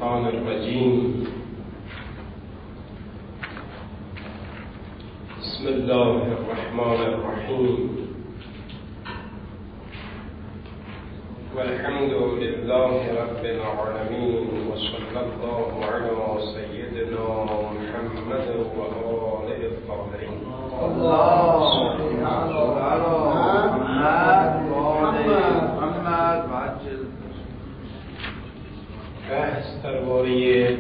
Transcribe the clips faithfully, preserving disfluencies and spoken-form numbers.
الشیطان الرجیم. بسم الله الرحمن الرحیم. والحمد لله رب العالمين وصلى الله على سيدنا محمد وآله الطاهرين. اللهم صل على محمد وآل محمد وعجل. بحث درباره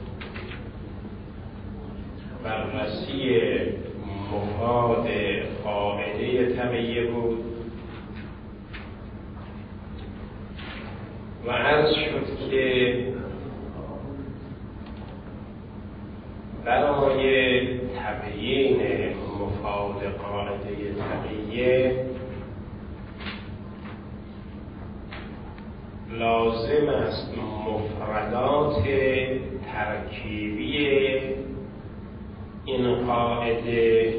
بررسی مفاد قاعده تقیه بود و عرض شد که برای تبیین مفاد قاعده تقیه لازم است مفردات ترکیبی این قاعده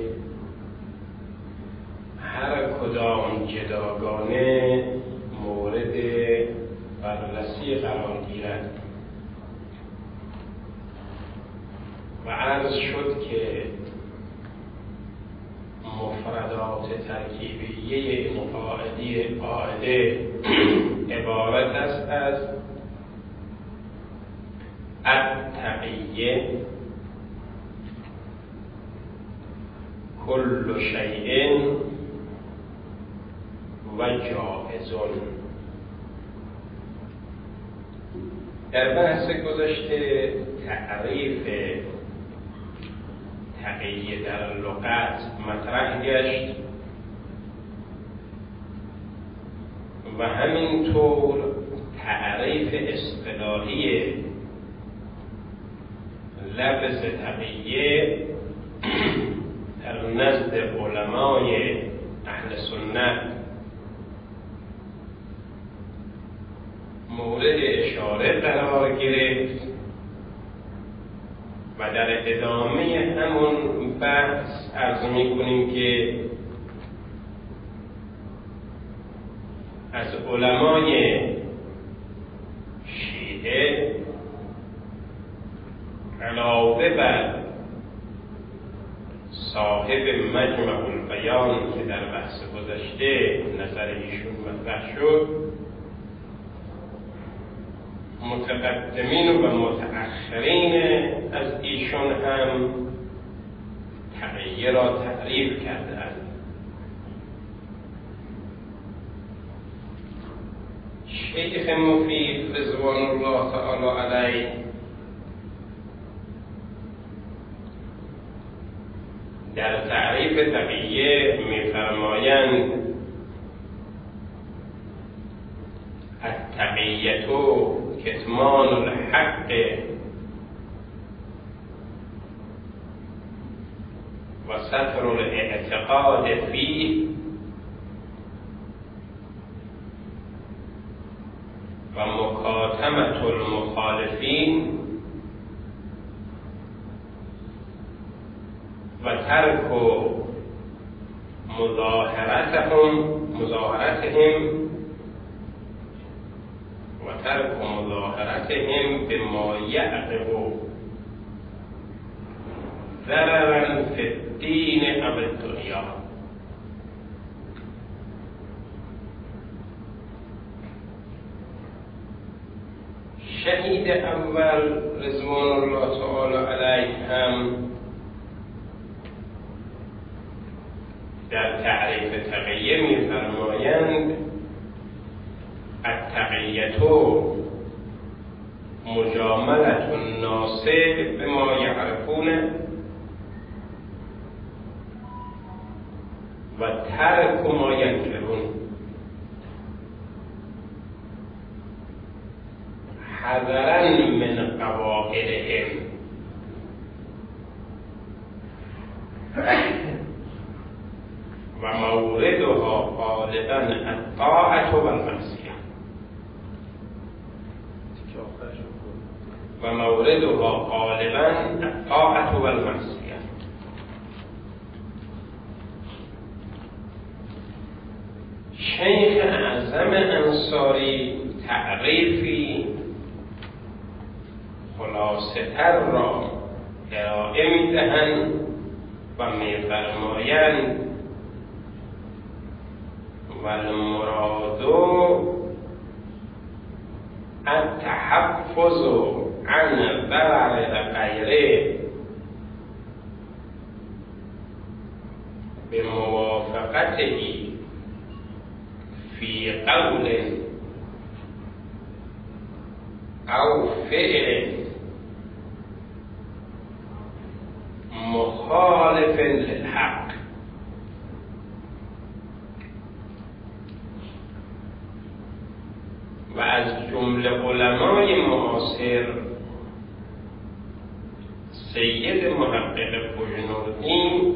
هر کدام جداگانه مورد بررسی قرار گیرد و عرض شد که مفردات ترکیبیه این قاعده قاعده عبارت است از التقیه کل شیء و جائز. در بحث گذشته تعریف تقیه در لغت مطرح گشت و همینطور تعریف اصطلاحی لفظ تقیه در نزد علمای اهل سنت مورد اشاره قرار گرفت و در ادامه همون بحث عرض می‌کنیم که از علمای شیعه علاوه بر صاحب مجمع البیان که در بحث گذشته نظر ایشون مطرح شد، متقدمین و متأخرین از ایشون هم تقیه را تعریف کردند. شیخ مفید رضوان الله تعالی علیه در تعریف تقیه می‌فرمایند التقیة کتمان الحق و ستر الاعتقاد فیه و مکاتمة المخالفین و ترک مظاهرتهم مظاهرتهم و ترک مظاهرتهم بما یعقب ضررا فی الدین او الدنیا. شهید اول رضوان الله تعالی علیه هم در تعریف تقیه می‌فرمایند التقیة مجاملة الناس بما یعرفون و ترک ما ینکرون حذرا من قواعدهم و موردها غالبا الطاعة و المعصیة و موردها غالبا الطاعة و المعصیة. شیخ اعظم انصاری تعریفی خلاصه تر را ارائه میدهند و میفرمایند والمراد التحفظ عن ضرر غیره بموافقته فی قول او فعل مخالف للحق. و از جمله علمای معاصر سید محقق بجنوردی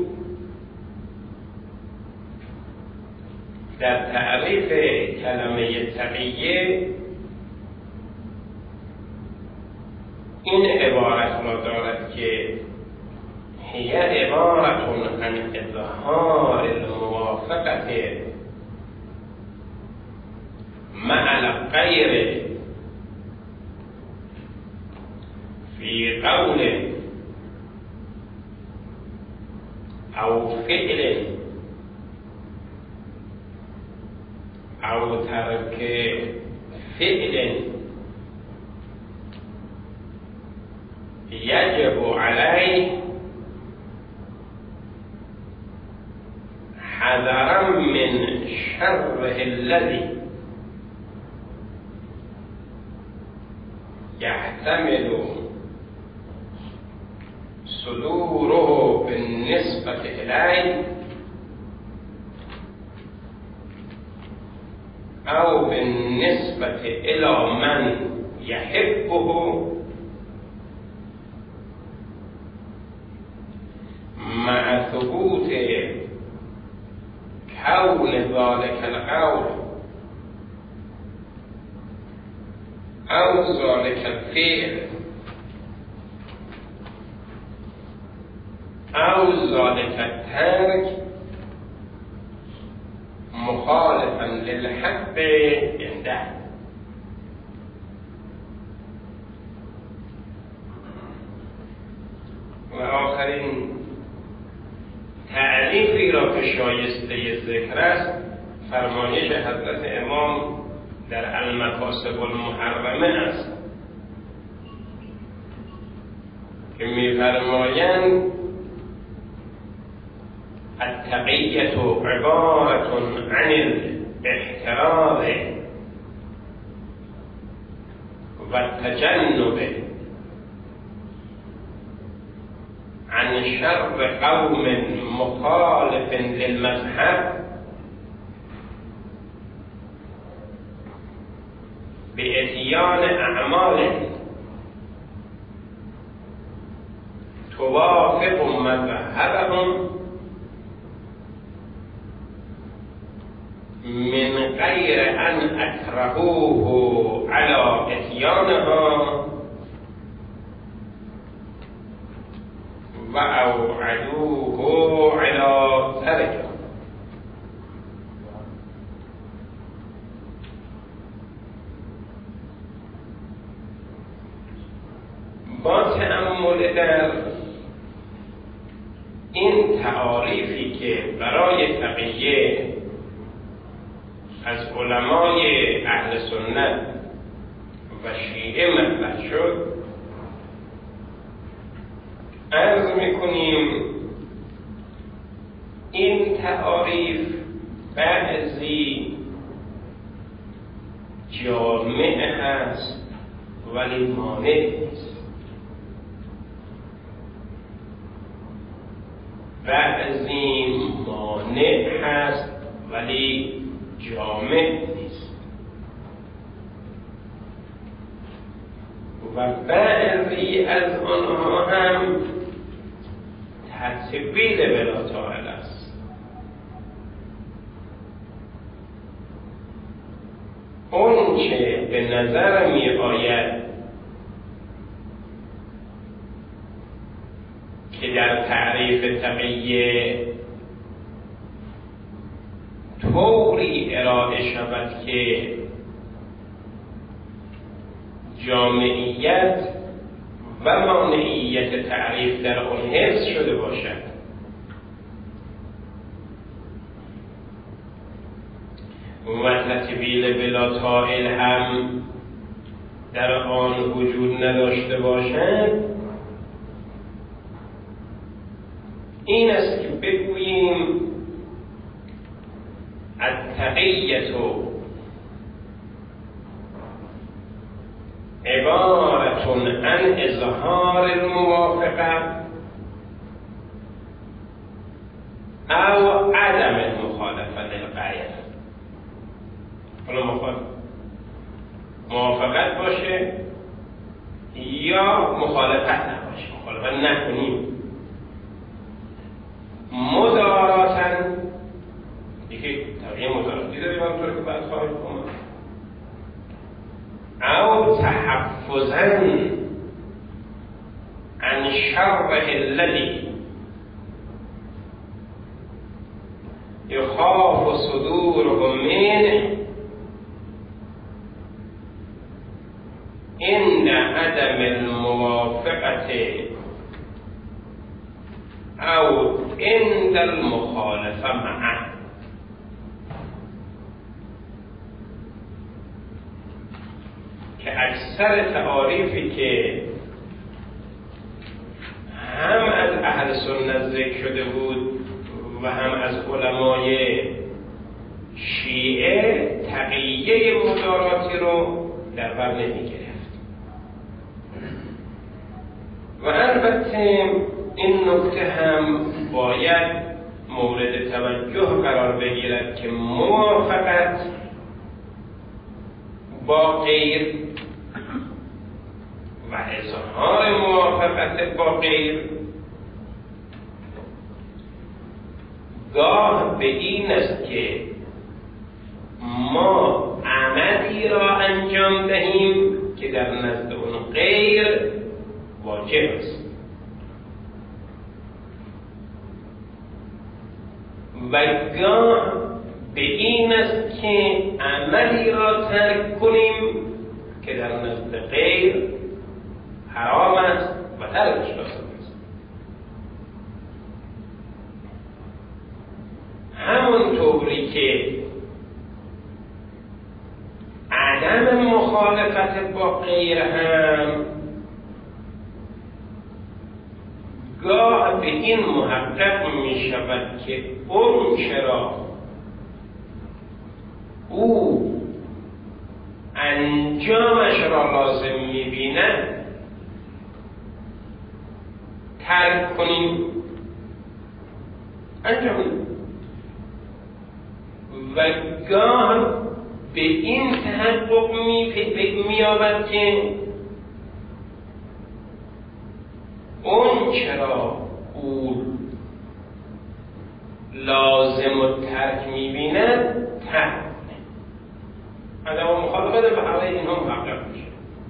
در تعریف کلمه تقیه این عبارت را دارد که هی عبارت عن اظهار الموافقت مع الغیر فی قول او فعل او ترک فعل یجب علیه حذرا من شره الذی يحتمل صدوره بالنسبة إليه أو بالنسبة إلى من يحبه مع ثبوت كون ذلك القول أو ذلك الفعل أو ذلك الترك مخالفا للحق عنده. و آخرین تعریفی را که شایسته ذکر است فرمایش حضرت امام در المکاسب المحرمه است که می‌فرمایند التقیة عبارة عن الاحتراز و التجنب عن شر قوم مخالف للمذهب بإتيان أعمال توافق مذهبهم من غير أن أكرهوه على إتيانها وأوعدوه على تركها. با تأمل در این تعاریفی که برای تقیه از علمای اهل سنت و شیعه مطرح شد، عرض میکنیم این تعاریف بعضی جامع هست ولی مانع نیست، بعضی مانع هست ولی جامع نیست، و بعضی از آنها هم تطبیل بلا طائل است. اون چه به نظر می آید که در تعریف تقیه طوری ارائه شود که جامعیت و مانعیت تعریف در آن حفظ شده باشد. و تطویل بلا طائل هم در آن وجود نداشته باشد، این است که بگوییم التقیة عبارة عن اظهار الموافقة او عدم المخالفة للغاية. حالا موافقت باشه یا مخالفت نباشه، مخالفت نکنیم. مداراتن یکی طبیعه مداراتی داریم همونطور که باید خواهد کنم، او تحفظن عن شر الذی یخاف صدوره منه عند عدم الموافقة او عند المخالفة معه. که اکثر تعاریفی که هم از اهل سنت ذکر شده بود و هم از علمای شیعه تقیه مداراتی رو در بر نمی گرفت. و البته این نکته هم باید مورد توجه قرار بگیرد که موافقت با غیر و اظهار موافقت با غیر گاه به این است که ما عملی را انجام دهیم که در نزد اون غیر واجب است و گاه به این است که عملی را ترک کنیم که در نزد غیر حرام است و ترکش لازم است. همون طوری که عدم مخالفت با غیر هم گاه به این محقق می شود که اون چرا او انجامش را لازم می بیند ترک کنیم انجام و گاه به این تحقق می یابد که اون چرا او لازم و ترک می بیند ترک کنه. عدم مخالفت به همه اینها محقق میشه.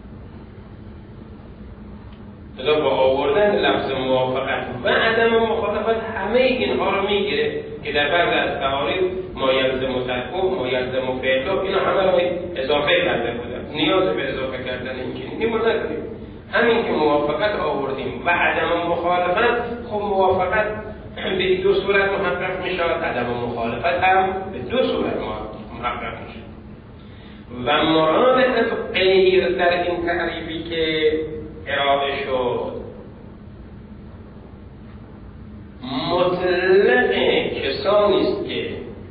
لذا با آوردن لفظ موافقت و عدم مخالفت همه اینها رو میگیره که در بعض از تعاریف ما یلزم ترک و ما یلزم فعل، اینا همه رو اضافه کرده بودن، نیاز به اضافه کردن این چنینی ما نداریم. همین که موافقت آوردیم و عدم مخالفت، خب موافقت به دو صورت محقق میشه، عدم مخالفت هم به دو صورت محقق میشه. و مراد از غیر در این تعریفی که ارائه شد مطلق کسانی است که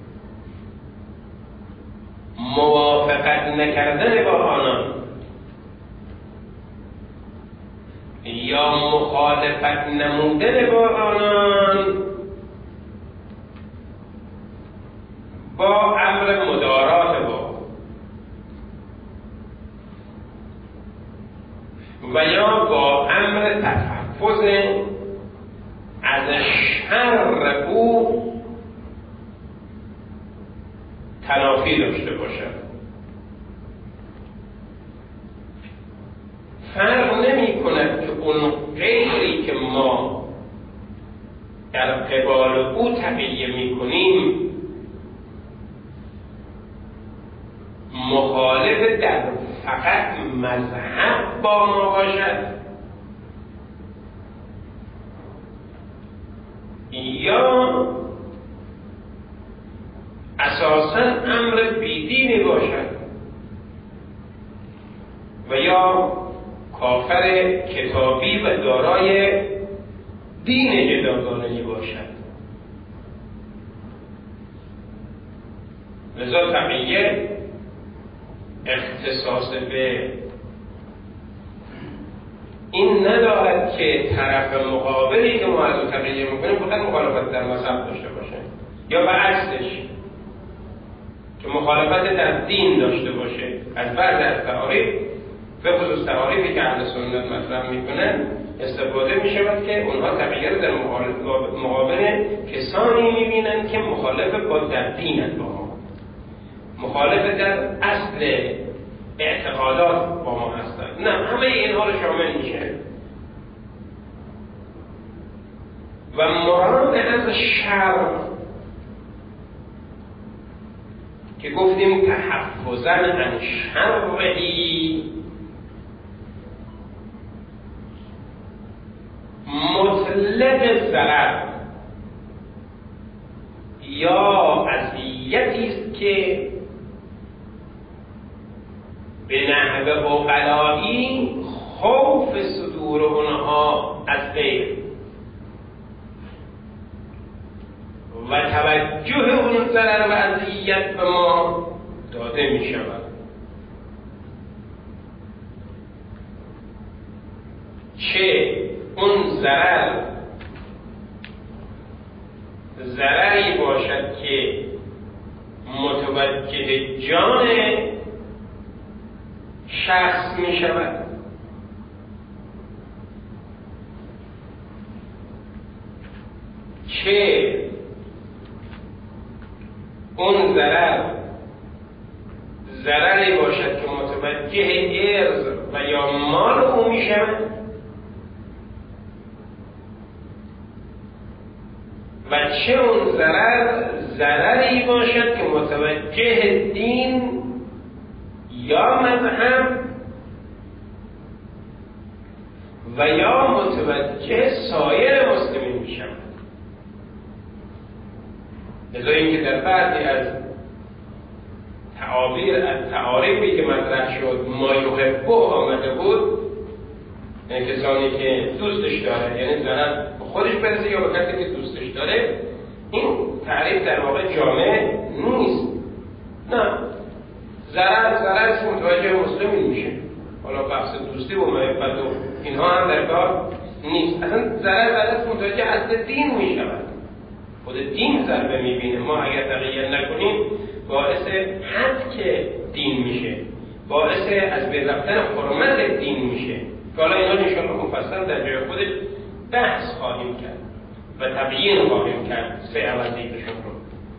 موافقت نکردن با آنان یا مخالفت نمودن با آنان با امر مدارات با و یا با امر تحفظ از شر او تنافی داشته باشد. فرق نمی کند که اون غیری که ما در قبال او تقیه می کنیم مخالف در فقط مذهب با ما باشد دینی باشد و یا کافر کتابی و دارای دین جداگانه‌ای باشد. لذا تقیه اختصاص به این ندارد که طرف مقابلی که ما از اون تقیه میکنیم فقط مخالفت در مذهب داشته باشه یا به عکسش که مخالفت در دین داشته باشه. از بعض از تعاریف به خصوص تعاریفی که اهل سنت مطرح میکنن استفاده میشود که اونها تقیه رو در مقابل کسانی میبینن که مخالف با در دینند با ما، مخالف در اصل اعتقادات با ما هستند. نه، همه اینها رو شامل میشه. و مراد از شر که گفتیم تحفظاً عن شرعی مطلق ضرر یا اذیتی است که به نحو عقلایی خوف صدور اونها از غیر و توجه اون ضرر و اذیت به ما داده می شود. چه اون ضرر ضرری باشد که متوجه جان شخص می شود، چه اون ضرر ضرری باشد که متوجه ارض و یا مال او می شود و چه اون ضرر ضرری باشد که متوجه دین یا مذهب و یا متوجه سایر مسلمین می شود. لذا اینکه در بعضی از تعابیر از تعاریفی که مطرح شد ما یحبه آمده بود، یعنی کسانی که دوستش داره، یعنی ضرر خودش برسه یا به کسی که دوستش داره، این تعریف در واقع جامع نیست. نه، ضرر ضرر که متوجه مسلمین میشه. حالا بحث دوستی و محبت و اینها هم در کار نیست. اصلا ضرر ضرر متوجه اصل دین میشود. خود دین ضربه میبینه. ما اگر تغییر نکنیم باعث حد دین میشه، باعث از بین رفتن حرمت دین میشه که حالا اینا انشاءالله مفصل در جای خودش بحث خواهیم کرد و تبیین خواهیم کرد سه عوضیتشون رو.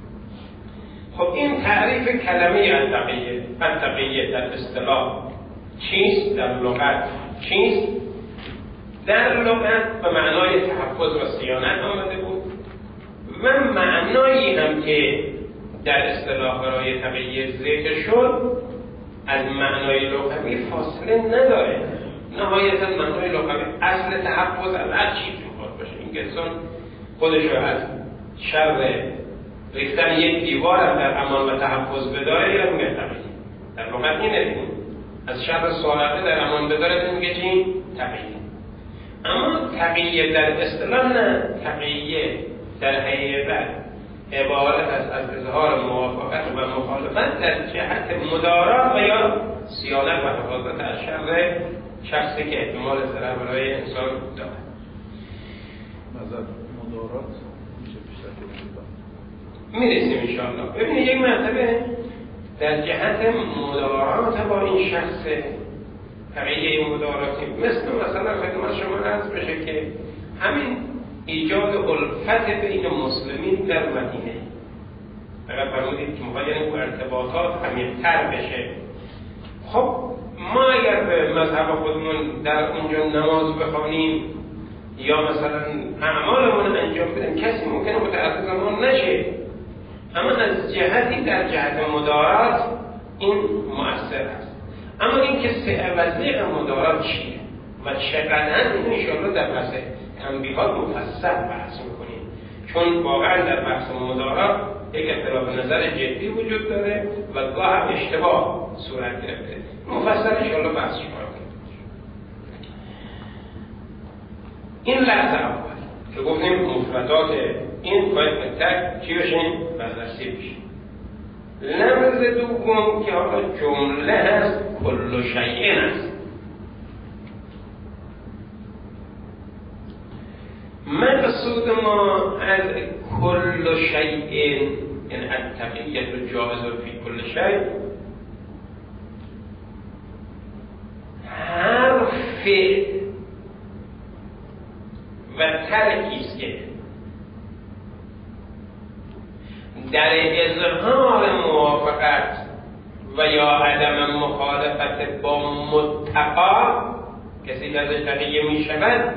خب این تعریف کلمه التقیه التقیه در اصطلاح چیست؟ در لغت چیست؟ در لغت به معنای تحفظ و صیانت آمده بود و معنایی هم که در اصطلاح برای تقیه ذکر شد از معنای لغوی فاصله نداره. نهایتا معنای لغوی اصل تحفظ از هر چیزی میخواد باشه. این که انسان خودش رو از شر ریختن یک دیوار هم در امان و تحفظ بداره یا میگه تقیه. در لغت این نبینیم از شر سارقه در امان بداره میگه چی؟ تقیه. اما تقیه در اصطلاح نه، تقیه در حقیقت عبارت است از اظهار موافقت و مخالفت در جهت مدارات و یا صیانت و حفاظت از شر شخصی که احتمال ضرر برای انسان دارد. نظر مدارات میشه بیشتر که میرسیم انشاءالله. ببینید یک مرتبه در جهت مدارات با این شخص حقیقی مداراتی مثل مثلا خدمت شما عرض بشه که همین ایجاد الفت بین مسلمین در مدینه، اگر فرمودید که میخواد یعنی اون ارتباطات عمیق‌تر بشه. خب ما اگر به مذهب خودمون در اونجا نماز بخوانیم یا مثلا اعمالمون انجام بدیم کسی ممکنه متعرض ما نشه، اما از جهتی در جهت مدارات این مؤثر است. اما این که سه وضعیت مدارات چیه و چقدر این انشاءالله در بحث تنبیهات مفصل بحث میکنیم، چون واقعا در بحث مدارات یک اختلاف نظر جدی وجود داره و گاه هم اشتباه صورت گرفته. مفصل انشاءالله بحث شما کنیم. این لحظه اول که گفتیم مفردات این باید تک چی بشین؟ بررسی بشین. لفظ دوم که حالا جمله هست کل شیء است. مقصود ما از کل شیء یعنی التقیت و جائز فی کل شیء هر فعل و ترکی است که در اظهار موافقت و یا عدم مخالفت با متقا کسی که ازش تقیه می شود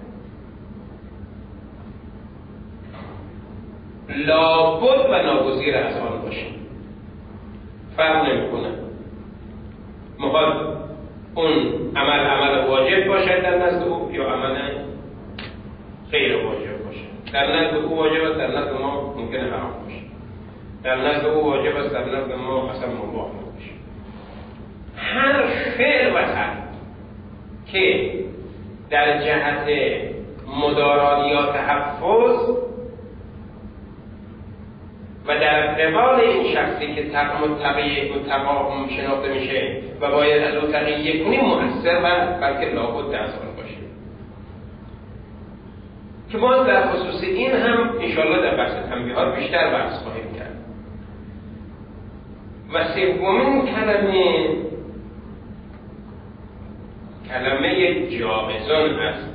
لابد و ناگزیر از آن باشه. فرق نمی کنه مخواد اون عمل عمل واجب باشه در نزد او یا عمل غیر واجب باشه. در نزد او واجب است، در نزد ما ممکنه حرام باشه. در نزد او واجب است، در نزد ما اصلا مباح باشه. هر فعل و ترک که در جهت مدارات یا تحفظ و در قبال این شخصی که متقی متقا شناخته میشه و باید از او تقیه کنیم مؤثر و بلکه لابد از آن باشه که باز در خصوص این هم انشاءالله در بحث تنبیهات بیشتر بحث خواهیم کرد. و سومین کلمه کلمه جائزون است.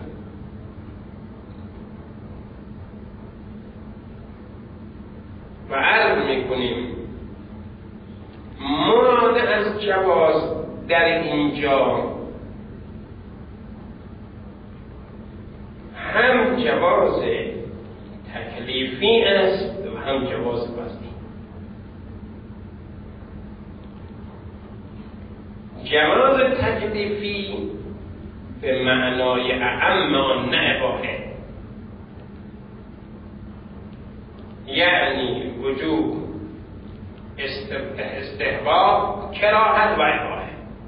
و عرض میکنیم مراد از جواز در اینجا هم جواز تکلیفی است و هم جواز وضعی. جواز تکلیفی به معنای اعم آن نه اباحه، یعنی وجوب استحباب کراهت و اباحه.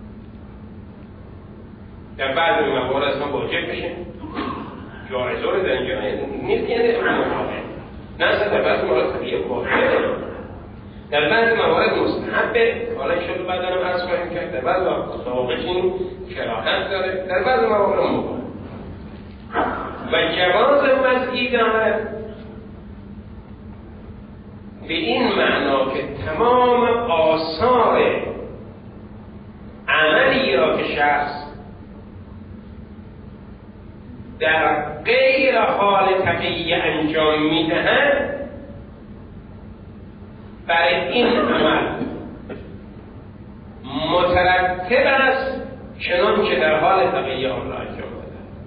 در بعضی موارد ما واجب بشه جایزه رو در اینجا نیست یعنی اباحه نه اصلا در بعضی موارد طبیعه واجبه، در بعضی موارد مستحبه. حالا شد بعد هم عرض خواهیم کرد در بعضی سواقشین کراهت داره، در بعضی موارد مباح. و جواز وضعی دارد به این معنا که تمام آثار عملی را که شخص در غیر حال تقیه انجام می‌دهد برای این عمل مترتب است چنان که در حال تقیه آن را انجام دهد.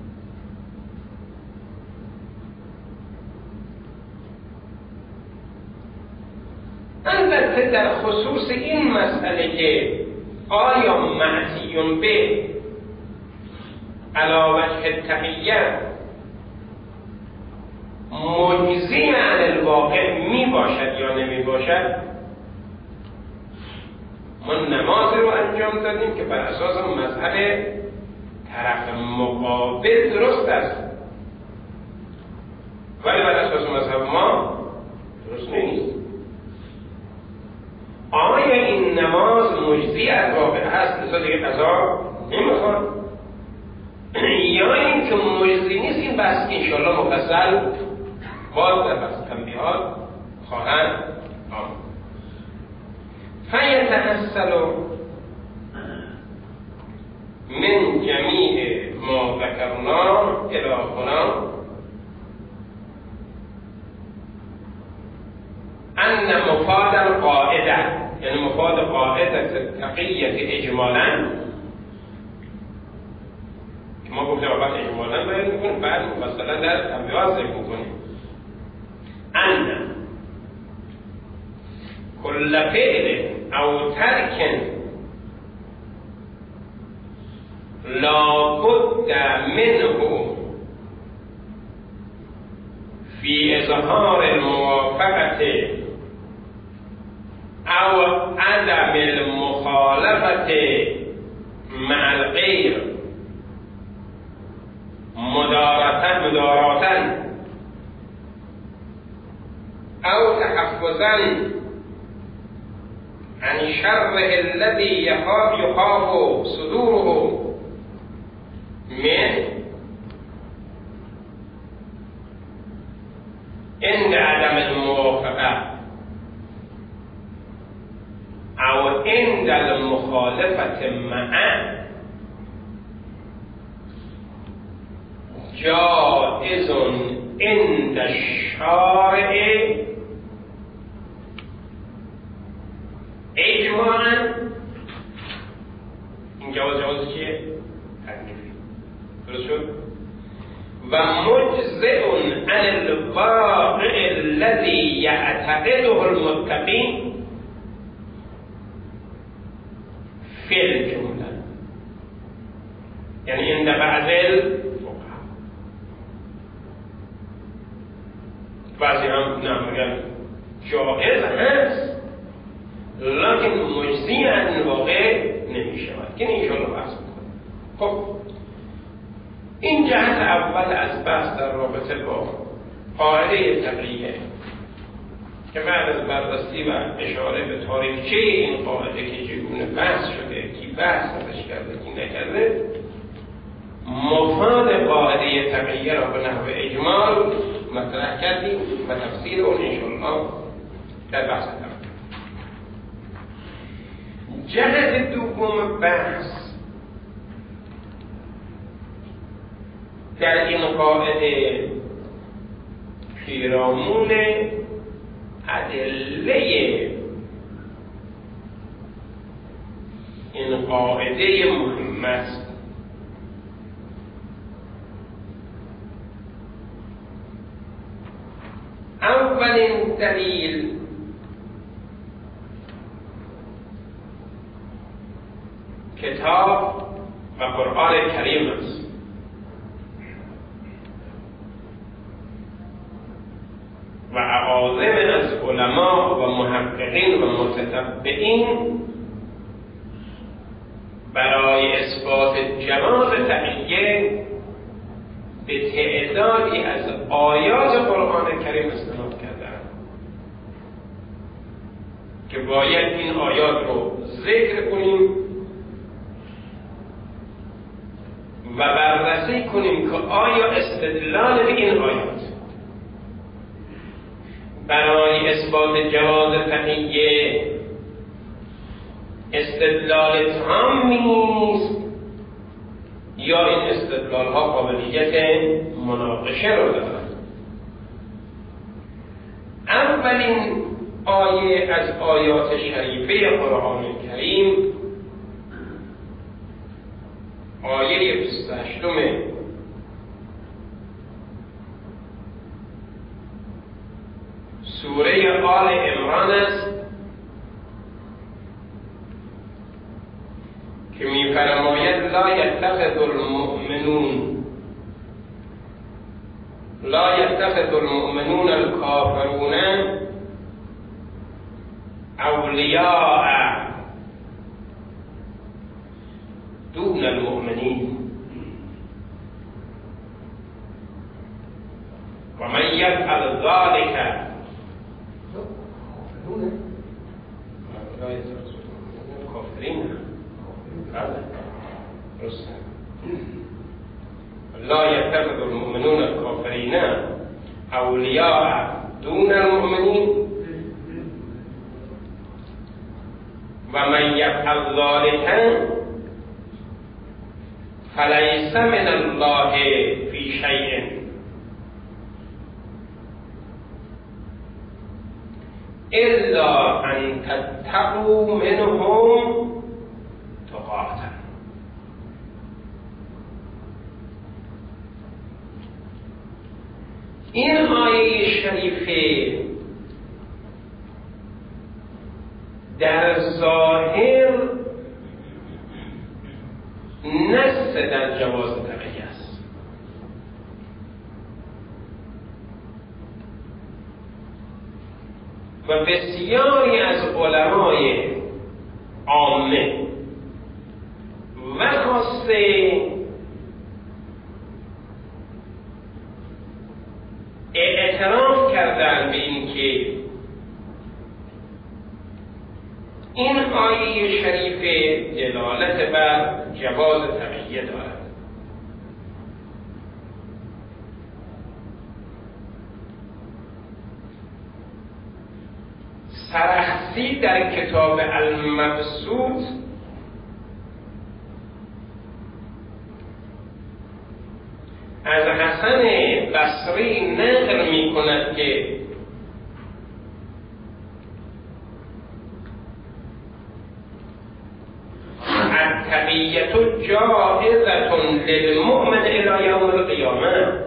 البته در خصوص این مسئله که آیا معصیون به علی وجه تقیه مجزی عن الواقع می باشد یا نمی باشد، ما نماز رو انجام دادیم که بر اساس مذهب طرف مقابل درست است، ولی بر اساس مذهب ما درست نیست. آیا این نماز مجزی از واقع هست لذا دیگه قضا نمیخواد، یا این که مجزی نیست؟ این بحث انشاءالله مفصل باز در بحث تنبیهات خواهند آمد. فیتحصل من جمیع ما ذکرنا الی هنا ان مفاد القاعده، یعنی مفاد قاعده تقیه اجمالا که ما گفتیم اول اجمالا بیان میکنیم بعد مفصلا در تنبیهات ذکر میکنیم ان کل فعل او ترک لا بد منه فی اظهار الموافقت او عدم المخالفت مع الغیر مدارتا مداراتا او تحفظا عن شره الذي يخاف يخاف صدوره من عند عدم الموافقة أو عند المخالفة معه جائز عند الشارع اجماعا. این جواز جواز چیه؟ تکلیفی. درست شد؟ و مجزئ عن الواقع الذي يعتقده المتقين في الجملة، يعني عند بعض الفقهاء بعضی هم نمیگن جائز هست لكن مجزی عن واقع نمیشود که این شما بحث میکنه. خب این جهت اول از بحث در رابطه با قاعده تقیه که بعد از بررسی و اشاره به تاریخچه این قاعده که چگونه بحث شده، کی بحث ازش کرده، کی نکرده، مفاد قاعده تقیه را به نحو اجمال مطرح کردیم و تفسیر اون انشاءالله در بحث دارم. جهت دوم بحث در این قاعده پیرامون ادله این قاعده مهم است. اولین دلیل کتاب و قرآن کریم است. و اعاظم از علما و محققین و متتبعین برای اثبات جواز تقیه به تعدادی از آیات قرآن کریم استناد کردند که باید این آیات رو ذکر کنیم و بررسی کنیم که آیا استدلال به این آیات برای اثبات جواز تقیه استدلال تامی نیست یا این استدلال ها قابلیت مناقشه رو دارند. اولین آیه از آیات شریفه قرآن کریم آیه بیست و هشتم سوره آل عمران است که می‌فرماید لا یتخذ المؤمنون لا یتخذ المؤمنون الکافرون اولیاء دون المؤمنین و من یفعل ذلك کافرین لا يتخذ المؤمنون الكافرين أولياء دون المؤمنين ومن يفعل ذلك فليس من الله في شيء إلا أن تتقوا منهم تقاة. این آیه شریفه در ظاهر نص در جواز تقیه است، و بسیاری از علمای عامه و خاصه اعتراف کردن به این که این آیه شریفه دلالت بر جواز تقیه دارد. سرخسی در کتاب المبسوط از حسن بصری نقل می کند که التقیة جائزة للمؤمن الى یوم القیامه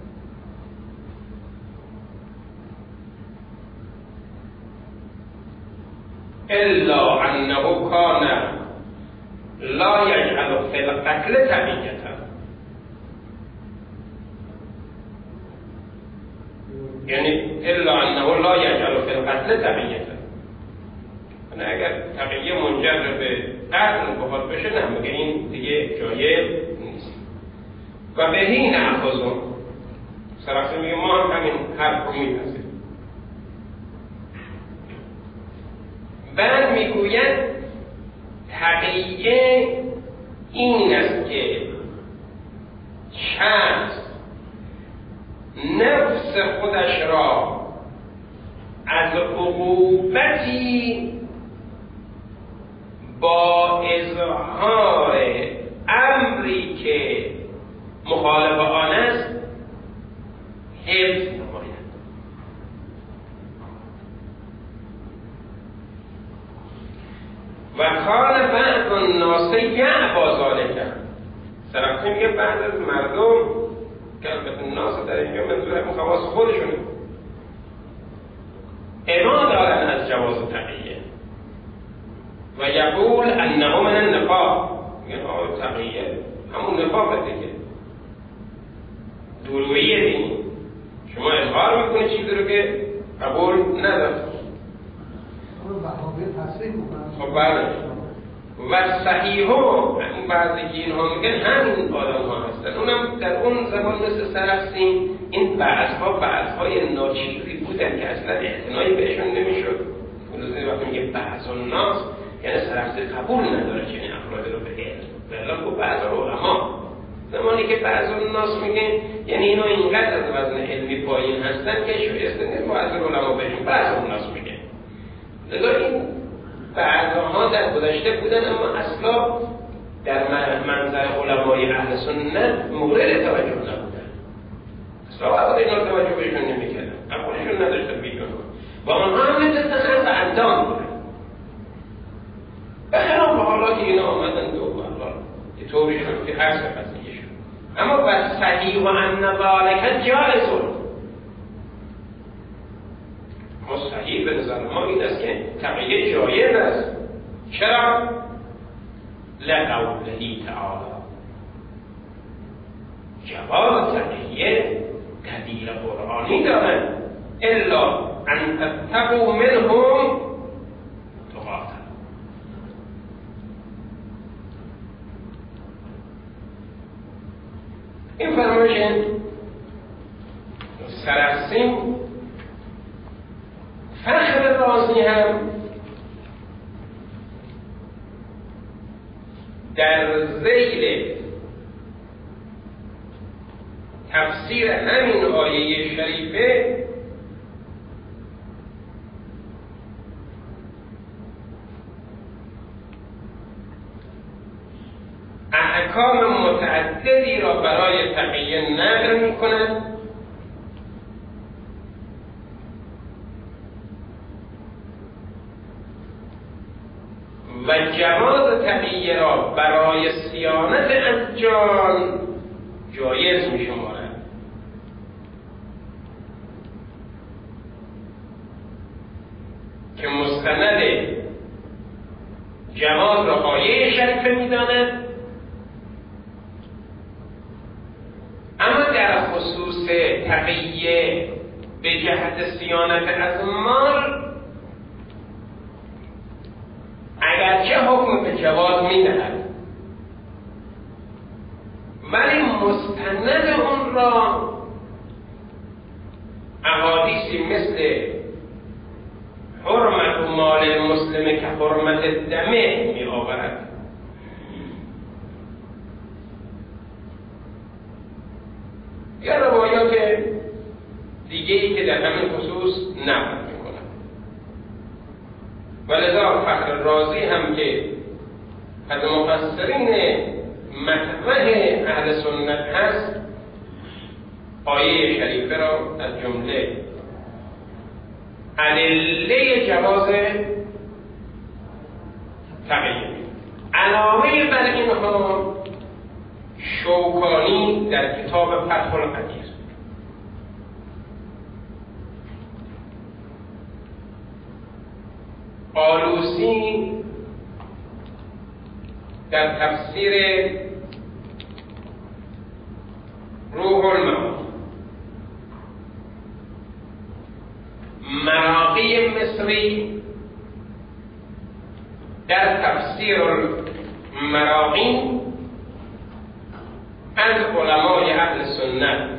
الا انه كان لا يجعل في القتل تقیة، یعنی الا انه لا یجعل فی القتل تقیة، یعنی اگر تقیه منجر به قتل بخواد بشه نه میگه این دیگه جایز نیست. و به این نأخذون سرخصی میگه ما هم همین حرف رو میپذیریم. بعد میگوید تقیه این است که شخص نفس خودش را از عقوبتی با اظهار امری که مخالف آن است حفظ نماید. و کان بعض الناس یعبا ذلک، سرخصی میگه بعض از مردم که البته الناس در اینجا منظور همون خواص خودشونه اما دارن از جواز تقیه و یقول انه من النفاق، میگن آه تقیه همون نفاق دیگه، دورویه دینی، شما اظهار میکنه چیزی رو که قبول نداره. خب بله. و صحیح ها این بعضی که اینها میگن همین آدم ها هستن، اونم در اون زمان مثل سرخسی این بعضها بعضهای ناچیزی بودن که اصلا اعتنایی بهشون نمیشد. اون وقتی میگه بعض الناس یعنی سرخسی قبول نداره که این افراد رو به علم بلا با بعض علما، زمانی که بعض الناس میگه یعنی اینا اینقدر از وزن علمی پایین هستن که شایسته نیست بعض علما بهشون بعض الناس میگه. لذا این بعضها در گذشته بودن اما اصلا در منظر علمای اهل سنت مورد توجه نبودن، اصلا وقت اینا توجه بهشون نمیکردن، قبولشون نداشتن بیدون و آنها هم نتستخن به اندام بودن. بخیران به حالا که اینا آمدن دو حالا یه طوری شد که عرض قضیه شد. اما بس صحیح و ان ذالک جائزون، مستحیل به نظر ما این است که تقیه جایز است. چرا؟ لقوله تعالی، جواز تقیه دلیل قرآنی دارد الا ان تتقوا منهم تقاتا. این فرمایش سرخسی فخر رازی هم در ذیل تفسیر همین آیه شریفه احکام متعددی را برای تقیه نقل می کند و جواز تقیه را برای صیانت از جان جایز می شمارد. که مستند جواز را آیه شریفه می داند، اما در خصوص تقیه به جهت صیانت از مال جواز میدهد، ولی مستند اون را احادیثی مثل حرمت و مال المسلم که حرمت دمه می آورد. یا روایات دیگه ای که در همین خصوص نقل می کنند. ولذا فخر رازی هم که از مفسرین مطمع اهل سنت هست، آیه شریفه را از جمله ادله جواز تقیه علاوه بر اینها شوکانی در کتاب فتح القدیر، آلوسی در تفسیر روح المعانی، مراقی مصری در تفسیر المراقی از علمای اهل سنت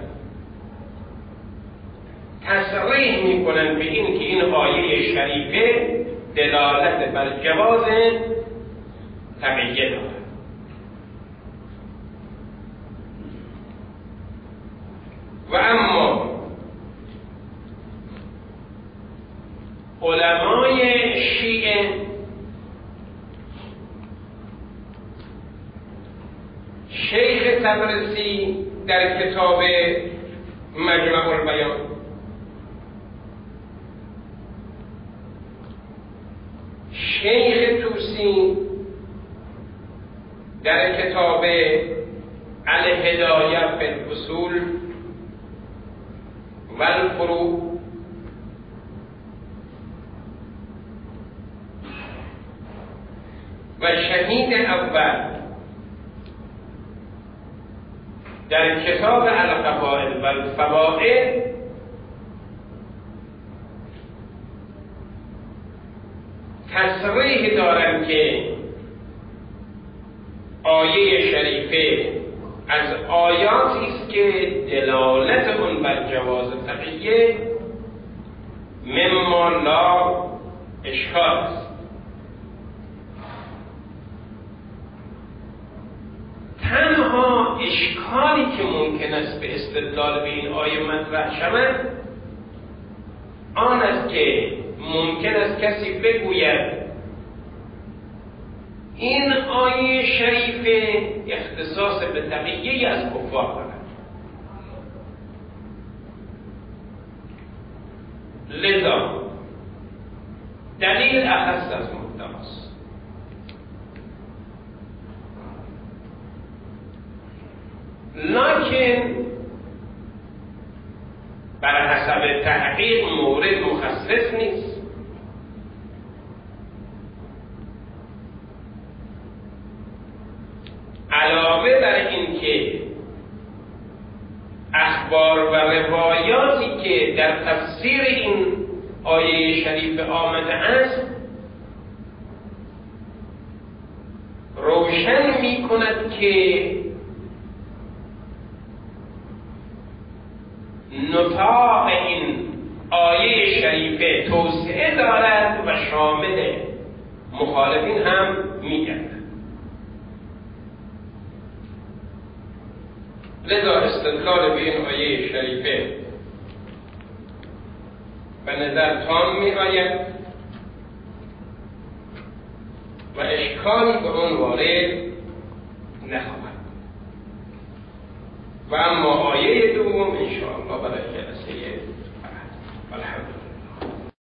تصریح می کنند به این که این آیه شریفه دلالت بر جواز تقیه دارد. و اما علمای شیعه شیخ تبرسی در کتاب مجمع البیان، شیخ توسی در کتاب الهدایه فی الاصول و الفروع، و شهید اول در کتاب القواعد و الفوائد تصریح دارند که آیه شریفه از آیاتی است که دلالت اون بر جواز تقیه مما لا اشکال است. تنها اشکالی که ممکن است به استدلال به این آیه مطرح شود آن است که ممکن است کسی بگوید این آیه شریفه اختصاص به تقیه از کفار دارد، لذا دلیل اخص از مدعاست. لکن بر حسب تحقیق مورد مخصص نیست. علاوه بر این که اخبار و روایاتی که در تفسیر این آیه شریف آمده است روشن می کند که نطاق این آیه شریفه توسعه دارد و شامل مخالفین هم می‌گردد. لذا استدلال به این آیه شریفه به نظر تام می آید و اشکالی به اون وارد نخواهد. و اما آیه دوم انشاءالله برای جلسه بعد. الحمدلله.